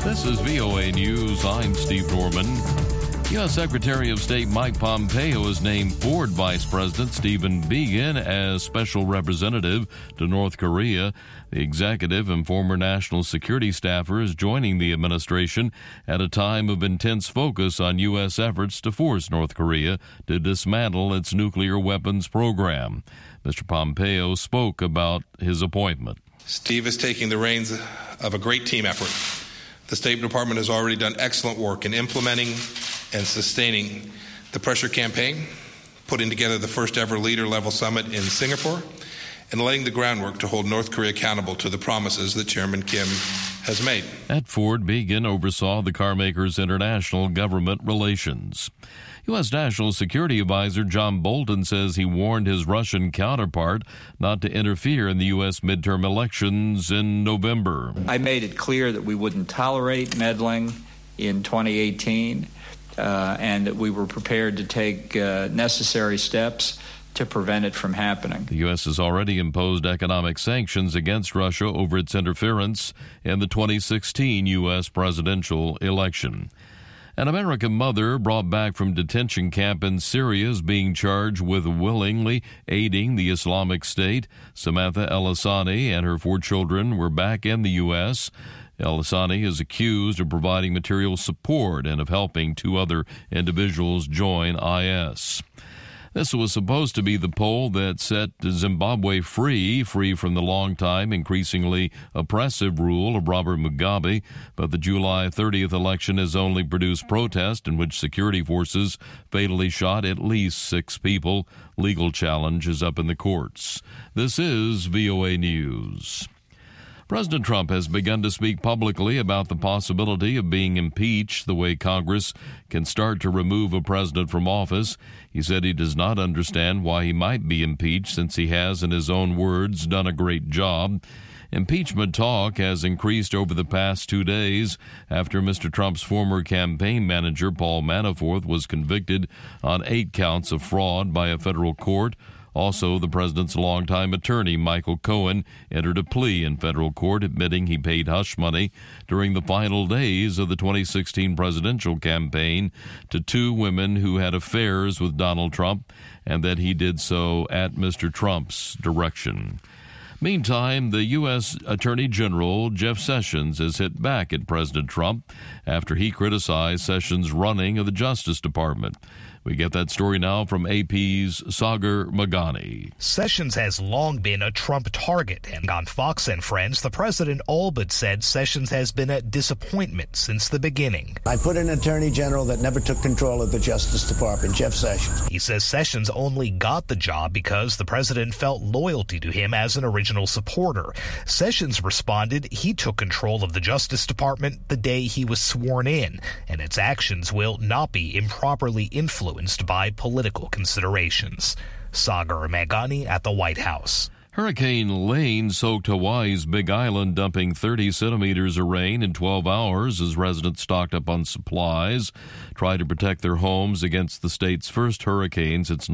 This is VOA News. I'm Steve Norman. U.S. Secretary of State Mike Pompeo has named Ford Vice President Stephen Biegun as special representative to North Korea. The executive and former national security staffer is joining the administration at a time of intense focus on U.S. efforts to force North Korea to dismantle its nuclear weapons program. Mr. Pompeo spoke about his appointment. Steve is taking the reins of a great team effort. The State Department has already done excellent work in implementing and sustaining the pressure campaign, putting together the first ever leader-level summit in Singapore, and laying the groundwork to hold North Korea accountable to the promises that Chairman Kim has made. At Ford, Biegun oversaw the carmaker's international government relations. U.S. National Security Advisor John Bolton says he warned his Russian counterpart not to interfere in the U.S. midterm elections in November. I made it clear that we wouldn't tolerate meddling in 2018 and that we were prepared to take necessary steps to prevent it from happening. The U.S. has already imposed economic sanctions against Russia over its interference in the 2016 U.S. presidential election. An American mother brought back from detention camp in Syria is being charged with willingly aiding the Islamic State. Samantha El-Hassani and her 4 children were back in the U.S. El-Hassani is accused of providing material support and of helping 2 other individuals join IS. This was supposed to be the poll that set Zimbabwe free from the long-time, increasingly oppressive rule of Robert Mugabe, but the July 30th election has only produced protest in which security forces fatally shot at least 6 people. Legal challenge is up in the courts. This is VOA News. President Trump has begun to speak publicly about the possibility of being impeached, the way Congress can start to remove a president from office. He said he does not understand why he might be impeached since he has, in his own words, done a great job. Impeachment talk has increased over the past 2 days after Mr. Trump's former campaign manager, Paul Manafort, was convicted on 8 counts of fraud by a federal court. Also, the president's longtime attorney, Michael Cohen, entered a plea in federal court admitting he paid hush money during the final days of the 2016 presidential campaign to 2 women who had affairs with Donald Trump, and that he did so at Mr. Trump's direction. Meantime, the U.S. Attorney General Jeff Sessions has hit back at President Trump after he criticized Sessions' running of the Justice Department. We get that story now from AP's Sagar Magani. Sessions has long been a Trump target, and on Fox and Friends, the president all but said Sessions has been a disappointment since the beginning. I put an attorney general that never took control of the Justice Department, Jeff Sessions. He says Sessions only got the job because the president felt loyalty to him as an original supporter. Sessions responded he took control of the Justice Department the day he was sworn in, and its actions will not be improperly influenced by political considerations. Sagar Magani at the White House. Hurricane Lane soaked Hawaii's Big Island, dumping 30 centimeters of rain in 12 hours as residents stocked up on supplies, tried to protect their homes against the state's first hurricane since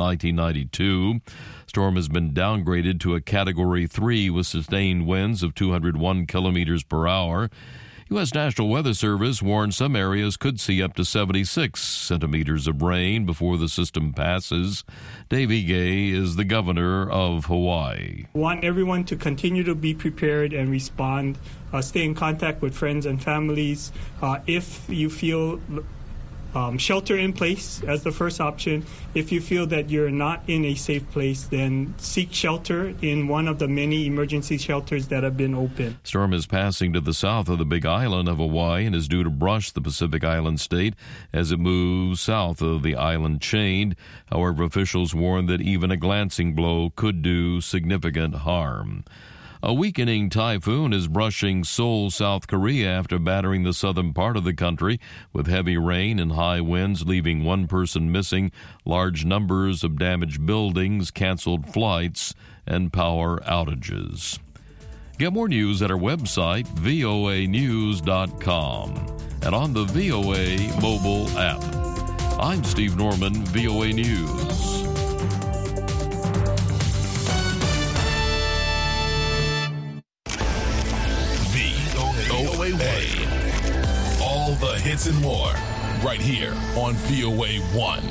1992. Storm has been downgraded to a Category 3 with sustained winds of 201 kilometers per hour. U.S. National Weather Service warned some areas could see up to 76 centimeters of rain before the system passes. Dave Ige is the governor of Hawaii. I want everyone to continue to be prepared and respond. Stay in contact with friends and families. If you feel shelter in place as the first option. If you feel that you're not in a safe place, then seek shelter in one of the many emergency shelters that have been open. Storm is passing to the south of the Big Island of Hawaii and is due to brush the Pacific Island state as it moves south of the island chain. However, officials warn that even a glancing blow could do significant harm. A weakening typhoon is brushing Seoul, South Korea after battering the southern part of the country with heavy rain and high winds, leaving one person missing, large numbers of damaged buildings, canceled flights, and power outages. Get more news at our website, voanews.com, and on the VOA mobile app. I'm Steve Norman, VOA News. hits and more, right here on VOA 1.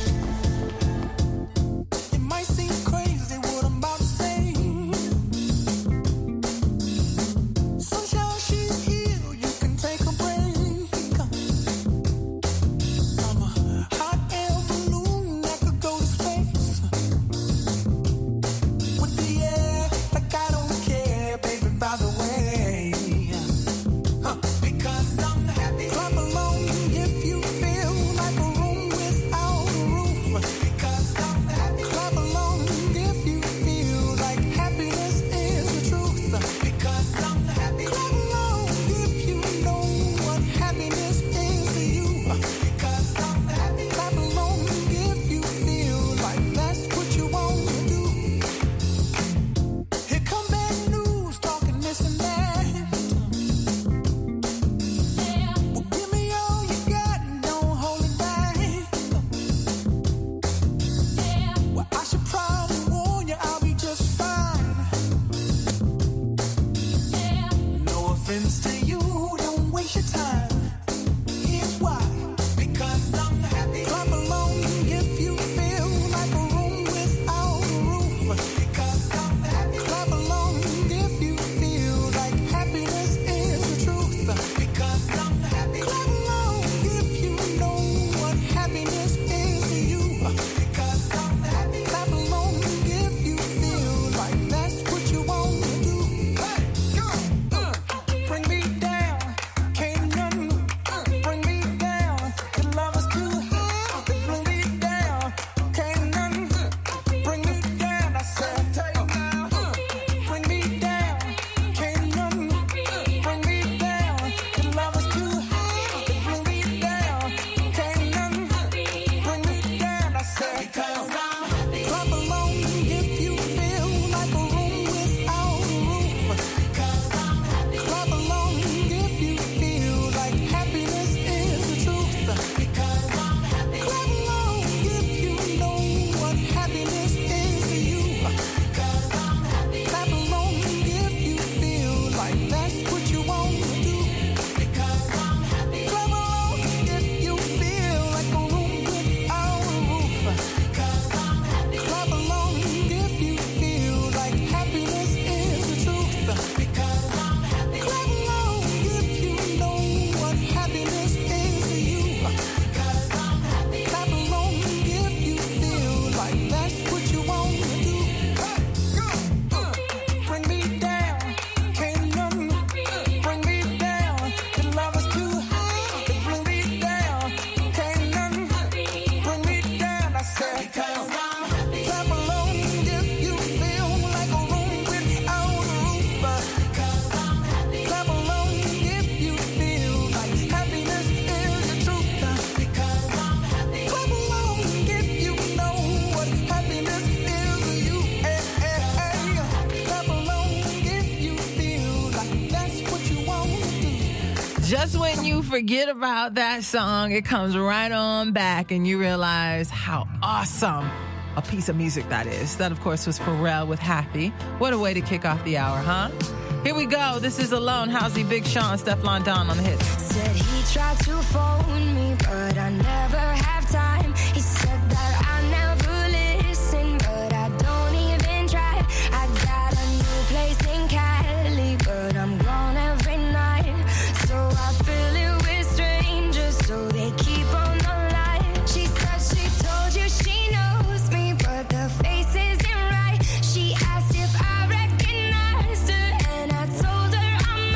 Just when you forget about that song, it comes right on back and you realize how awesome a piece of music that is. That, of course, was Pharrell with Happy. What a way to kick off the hour, huh? Here we go. This is Alone. Halsey, Big Sean, Stefflon Don on the hits. Said he tried to phone me, but I never have time. He said that I never listen, but I don't even try. I got a new place in Cali, but I'm gone every night. So I fill it with strangers, so they keep on the line. She said she told you she knows me, but the face isn't right. She asked if I recognized her, and I told her I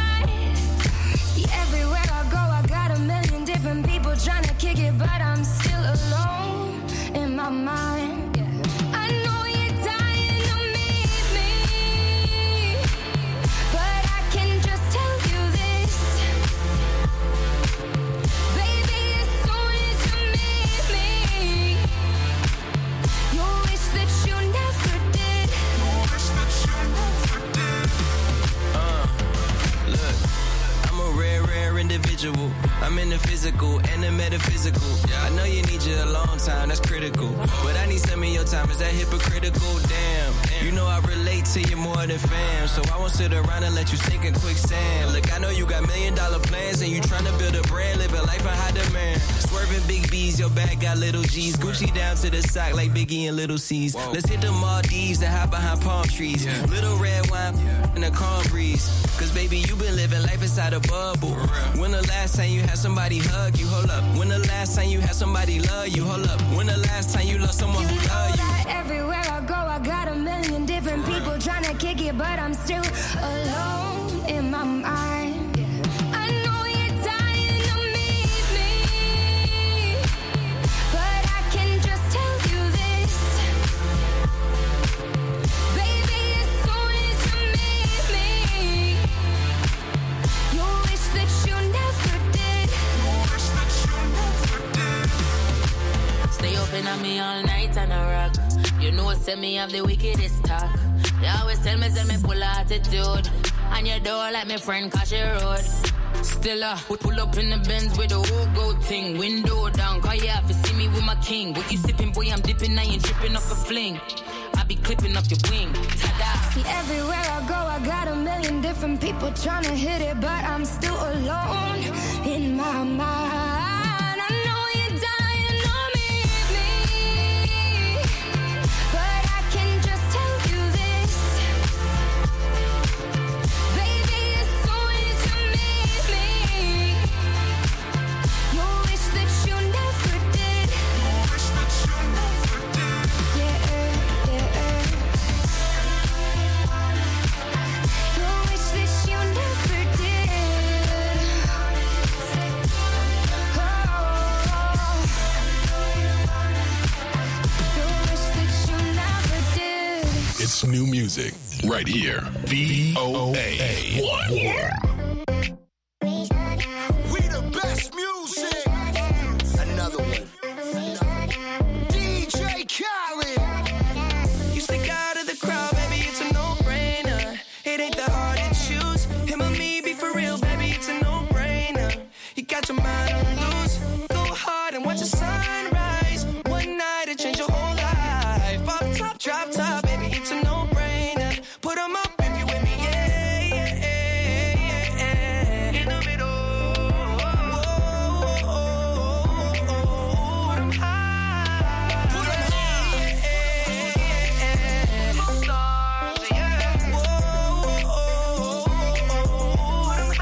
might. See, everywhere I go, I got a million different people trying to kick it, but I'm still alone in my mind. I know you're dying to meet me, but I can just tell you this, baby, as soon as you meet me, you'll wish that you never did. Look, I'm a rare individual. I'm in the physical and the metaphysical. I know you need you a long time, that's critical. But I need some of your time, is that hypocritical? Damn, you know I relate to you more than fam. So I won't sit around and let you sink in quicksand. Look, I know you got $1 million plans and you trying to build a brand, living life on Swerving big B's, your bag got little G's. Gucci down to the sock like Biggie and Little C's. Whoa. Let's hit the Maldives and hide behind palm trees. Yeah. Little red wine in a calm breeze. Cause baby, you been living life inside a bubble. When the last time you had somebody hug you? Hold up. When the last time you had somebody love you? Hold up. When the last time you lost someone who loved you? That everywhere I go, I got a million different people trying to kick it, but I'm still alone in my mind. On me all night and a rock. You know, send me have the wickedest talk. They always tell me full attitude. And you don't like my friend cause she road. Still pull up in the Benz with the whole gold thing. Window down, cause you have to see me with my king. What you sipping, boy, I'm dipping, I ain't dripping off a fling. I be clipping off your wing. Ta-da. See, everywhere I go, I got a million different people trying to hit it, but I'm still alone in my mind. New music right here. VOA 1. We the best music. Another one. DJ Khaled. You stick out of the crowd, baby, it's a no-brainer. It ain't that hard to choose. Him or me, be for real, baby, it's a no-brainer. You got your mind on loose. Go hard and watch the sunrise. One night to change your whole life. Off top, drop top, baby, it's a no-brainer. Put them up if you with me, yeah, yeah, yeah, yeah. In the middle, put them high. Put them high, stars, yeah. Put them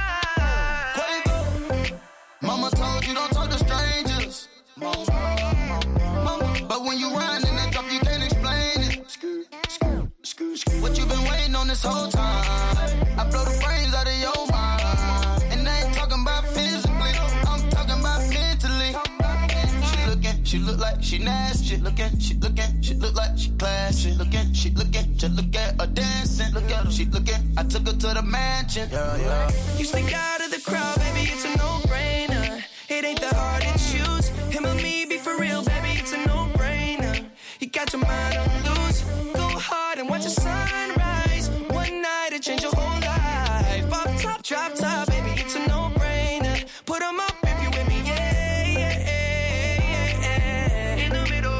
high. Mama told you don't talk to strangers. Mama, but when you run in that drop, you can't explain it. What you been waiting on this whole time? I blow the brains out of your mind. And I ain't talking about physically, I'm talking about mentally. She look like she nasty. She look like she classy. She look at her dancing. Look at her, she looking. I took her to the mansion. Yeah. You stick out of the crowd, baby, it's a no-brainer. It ain't that hard to choose. Him or me, be for real, baby, it's a no-brainer. You got your mind on loose. Go hard and watch the sunrise. One night to change your whole life. Off top, drop top, baby, it's a no-brainer. Put them up if you with me, yeah, yeah, yeah, yeah. In the middle,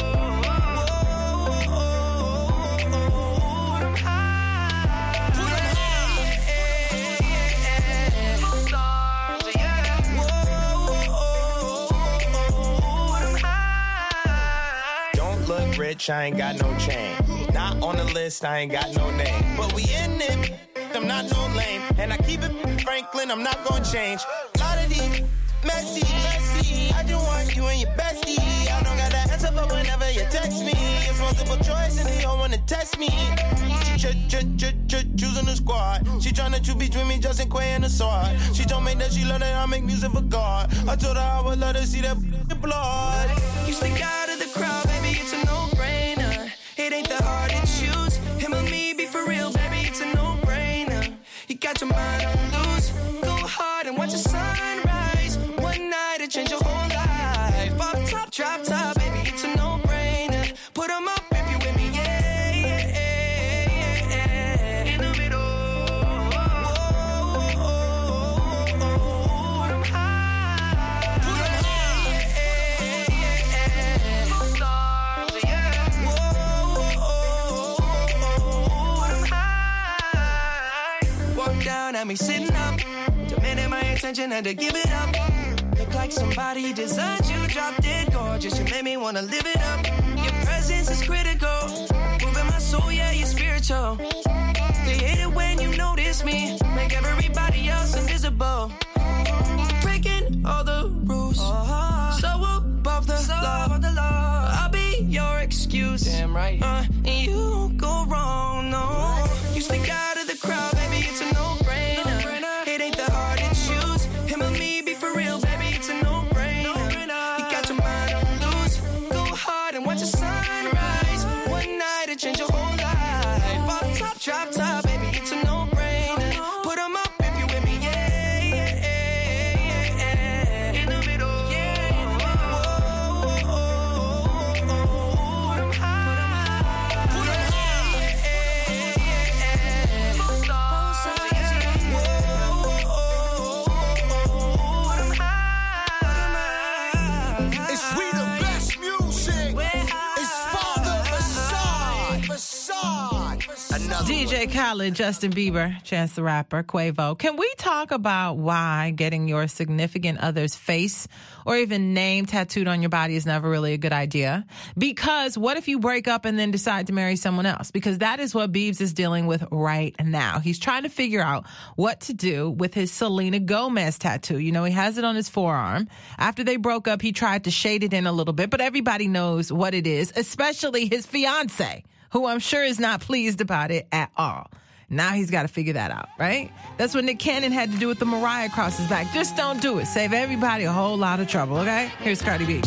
put them high. Put them high, stars, yeah. Put them high. Don't look rich, I ain't got no chain. Not on the list, I ain't got no name. But we in it, I'm not no lame. And I keep it Franklin, I'm not gonna change. Lot of these messy. I just want you and your bestie. I don't got that answer, but whenever you text me, it's multiple choice and they don't wanna test me. Choosing the squad. She tryna choose between me, Justin Quay and the sword. She told me that she love that I make music for God. I told her I would love to see that blood. You stick out of the crowd, baby, it's a no-brainer. It ain't that hard to choose. Him or me, be for real, baby, it's a no-brainer. You got your mind on loose. Go hard and watch the sunrise. One night to change your whole life. Off top, drop top, baby, it's a no-brainer. Put them up if you with me, yeah, yeah, yeah, yeah. In the middle, put them high. Put them high, stars, yeah. Put them high. Walk down at me sitting up. Demanding my attention, had to give it up. like somebody designed you, drop dead gorgeous. You made me wanna live it up. Your presence is critical. Moving my soul, yeah, you're spiritual. They hate it when you notice me. Make everybody else invisible. Breaking all the rules. So above the law. I'll be your excuse. Damn right. And you won't go wrong, no. You stick out of the crowd, baby, it's a no-brainer. It ain't that hard to choose. Him and me, be for real, baby, it's a no-brainer. You got your mind on loose. Go hard and watch the sunrise. One night it change your whole life. Off top, drop top, baby, it's a no-brainer. Put 'em up if you with me, yeah, yeah, yeah, yeah. In the middle, yeah, in the middle. Put 'em high. Put 'em high. It's we the best music. It's Father Facade. Another DJ Khaled, Justin Bieber, Chance the Rapper, Quavo. Can we talk about why getting your significant other's face or even name tattooed on your body is never really a good idea? Because what if you break up and then decide to marry someone else? Because that is what Biebs is dealing with right now. He's trying to figure out what to do with his Selena Gomez tattoo. You know, he has it on his forearm. After they broke up, he tried to shade it in a little bit, but everybody knows what it is, especially his fiance, who I'm sure is not pleased about it at all. Now he's got to figure that out, right? That's what Nick Cannon had to do with the Mariah across his back. Just don't do it. Save everybody a whole lot of trouble, okay? Here's Cardi B. Now,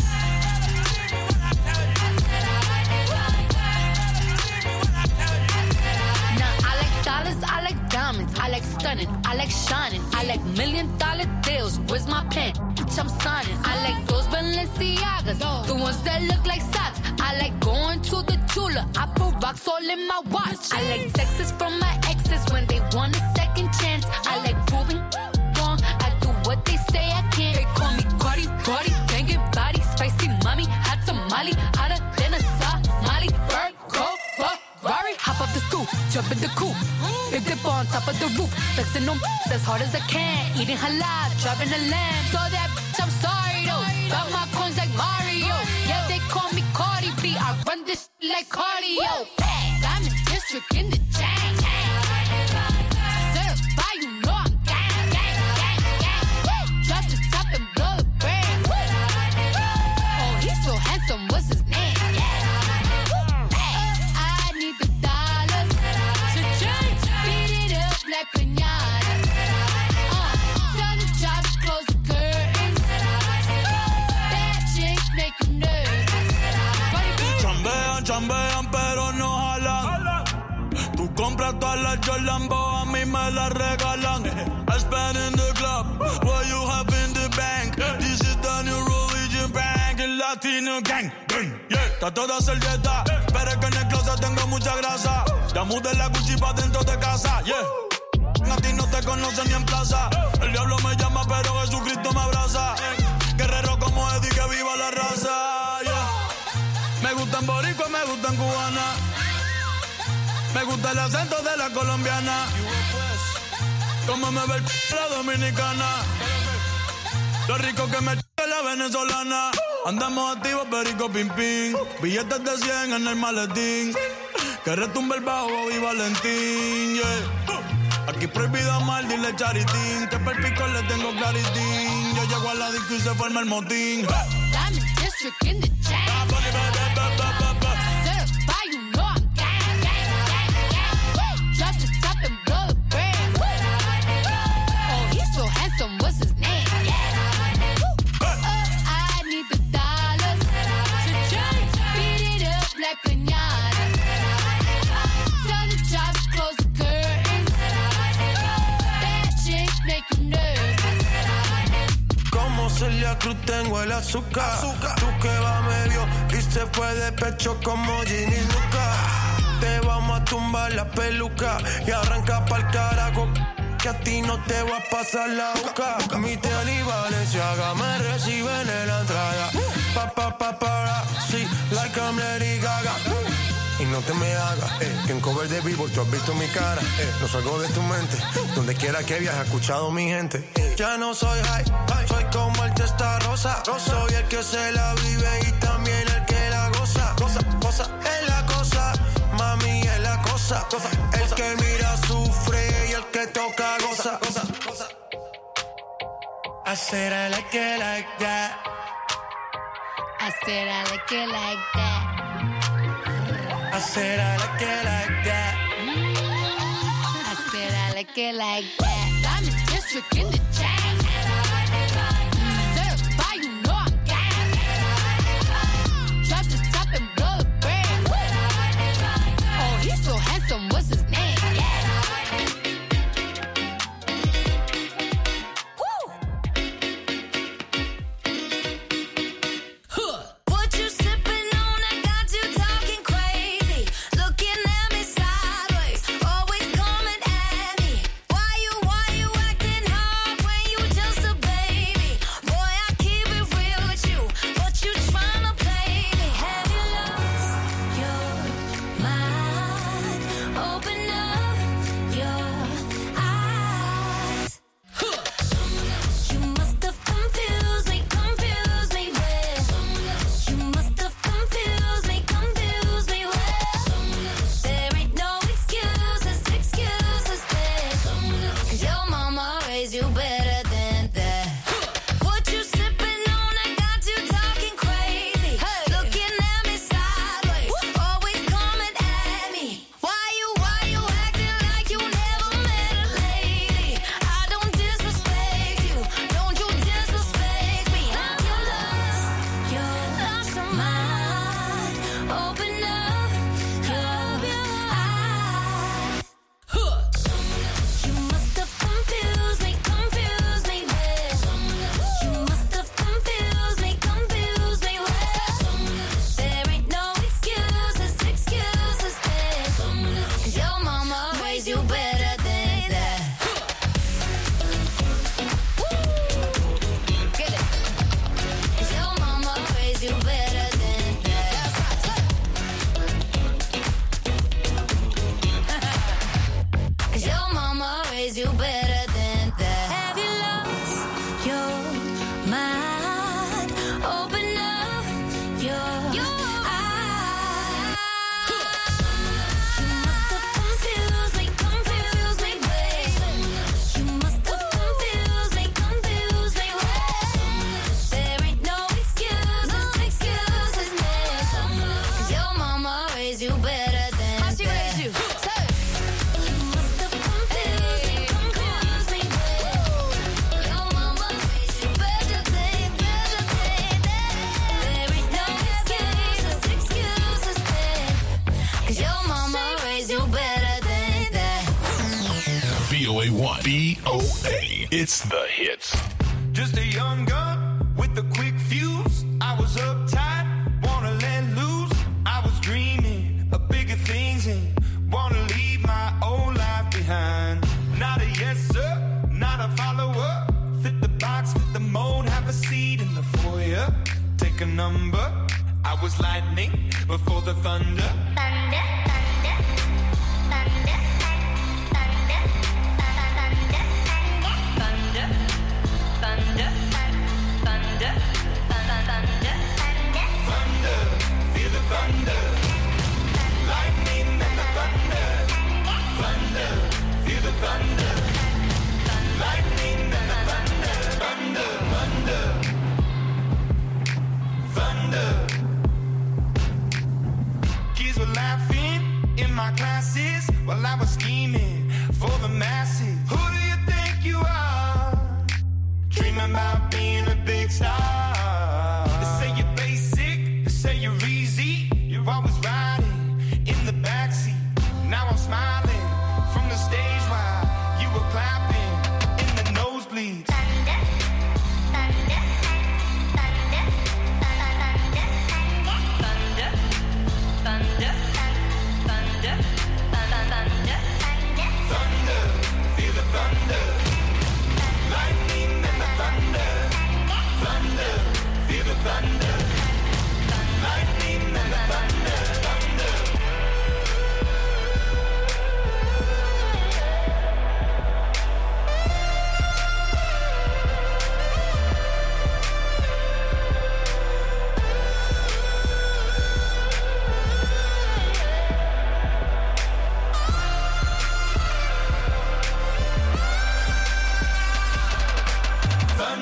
I like dollars, I like diamonds, I like stunning, I like shining, I like $1 million deals. Where's my pen? Bitch, I'm signing. I like those Balenciagas, the ones that look like socks. I like going to the Tula. I put rocks all in my watch. I like texts from my exes when they want a second chance. I like proving wrong. I do what they say I can't. They call me Cardi, Cardi, banging body, spicy mommy, hot tamale, hotter than a Somali. Bird, go, Ferrari, hop up the stoop, jump in the coupe, big dip on top of the roof, flexing them as hard as I can, eating halal, driving a lamb. So that bitch, I'm sorry though. Got my coins like Mario. Yeah, they call me Cardi B. I run this like cardio. Diamond District in the chain. Certified, you know I'm gang, gang, gang, gang. Drop the top and blow the brand. Oh, he's so handsome. What's his name? I need the dollars to change. Beat it up like pinata. Tell the job to close the curtains. Bad chicks make you nervous. Chambean, chambean, pero no jalan. Tú compras todas las Jordan, a mí me las regalan. I spend in the club, what you have in the bank. This is the new religion bank, el Latino gang. Yeah, está toda servieta, pero es que en el closet tengo mucha grasa. Ya mudé la Gucci pa' dentro de casa, yeah. A ti no te conocen ni en plaza. El diablo me llama, pero Jesucristo me abraza. Guerrero como Eddie, que viva la raza, yeah. Me gustan boricua, me gustan cubana. Me gusta el acento de la colombiana. Como me ve el la dominicana. Lo rico que me la venezolana. Andamos activos, perico, pim, pim. Billetes de 100 en el maletín. Que retumbe el bajo y Valentín, yeah. Aquí prohibido amar, dile charitín. Que perpico le tengo claritín. Yo llego a la disco y se forma el motín. Diamond District in the chain. Certified, you know I'm gang, gang, gang, gang. Drop the top and blow the brand. Oh, he's so handsome. What's his name? I need the dollars to change. Beat it up like pinata. Tell the job to close the curtains. Bad chicks make you nervous. Como Celia Cruz tengo el azúcar. Tú que va medio y se fue de pecho como Ginny Luca. Te vamos a tumbar la peluca y arranca pa'l carajo. Que a ti no te va a pasar la boca. Mi tele y Valenciaga me reciben en la entrada. Para, sí, like I'm Lady Gaga. Y no te me hagas, que en cover de Billboard tú has visto mi cara, no salgo de tu mente, donde quiera que viajes he escuchado mi gente. Ya no soy high, soy como el testarro. cosa. No soy el que se la vive y también el que la goza. Cosa, cosa, es la cosa. Mami, es la cosa. Cosa, el que mira sufre y el que toca goza. Cosa, cosa. I said I like it like that. I said I like it like that. I said I like it like that. I said I like it like that. I'm in district in the chain. Certified, you know I'm gang. Drop the top and blow the brand. Oh, he's so handsome, what's his name? VOA1. VOA. It's the hits. Just a young gun with a quick fuse. I was uptight, wanna let loose. I was dreaming of bigger things and wanna leave my old life behind. Not a yes sir, not a follower. Fit the box, fit the mold, have a seat in the foyer. Take a number. I was lightning before the thunder. Thunder. Feel the thunder, lightning and the thunder. Thunder, feel the thunder, lightning and the thunder. Thunder, thunder, thunder. Kids were laughing in my classes while I was scheming for the masses. Who do you think you are? Dreaming about being a big star. They say you're basic, they say you're easy. You're always riding in the backseat. Now I'm smiling from the stage while you were clapping in the nosebleeds. Thunder, thunder, thunder, thunder, thunder, thunder, thunder, thunder, thunder, feel the thunder, lightning and the thunder, thunder.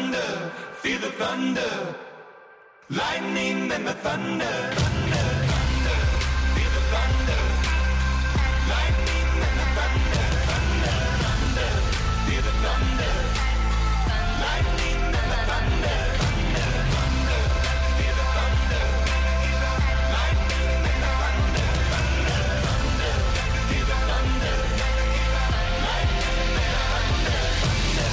thunder, feel the thunder. Lightning and the thunder, thunder, thunder, feel the thunder. Lightning and the thunder, thunder, thunder, feel the thunder. Lightning and the thunder, thunder, thunder, feel the thunder. Lightning and the thunder, thunder, thunder, feel the thunder. Lightning and the thunder, thunder.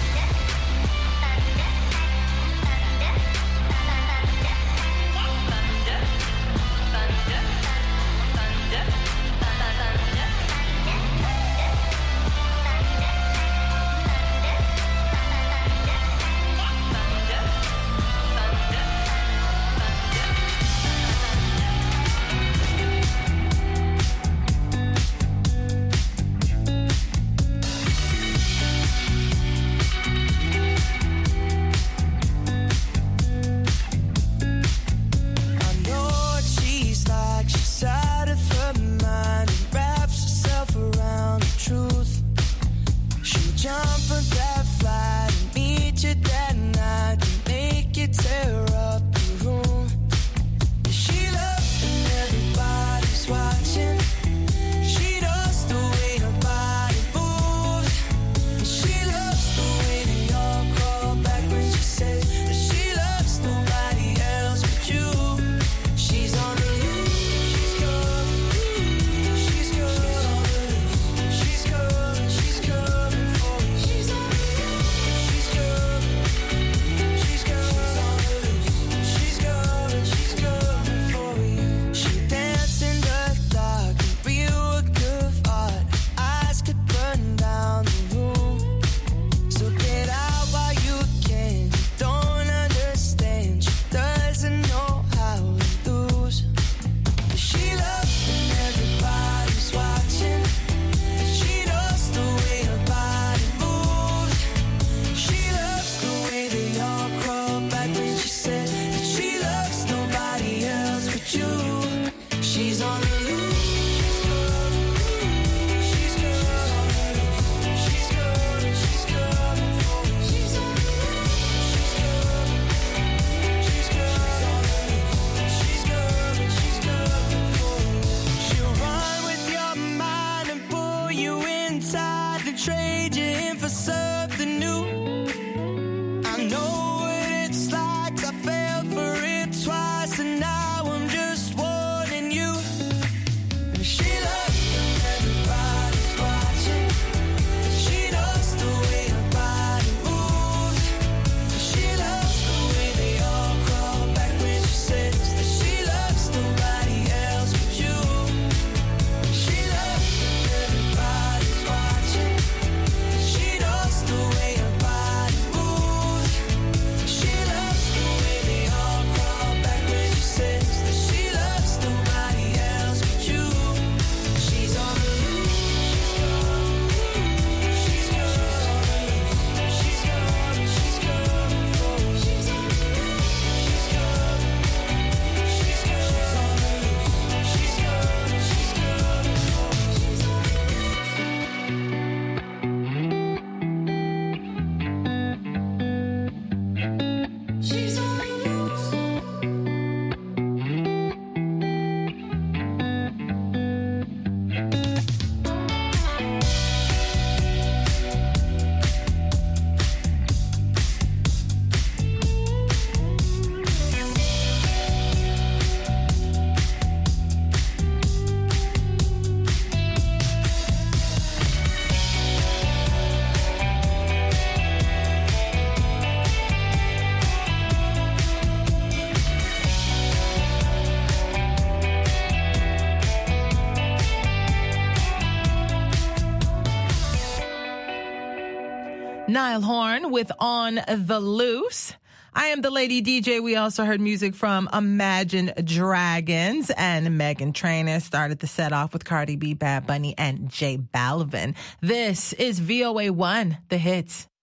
Niall Horan with On the Loose. I am the Lady DJ. We also heard music from Imagine Dragons, and Meghan Trainor started the set off with Cardi B, Bad Bunny, and J Balvin. This is VOA1, The Hits.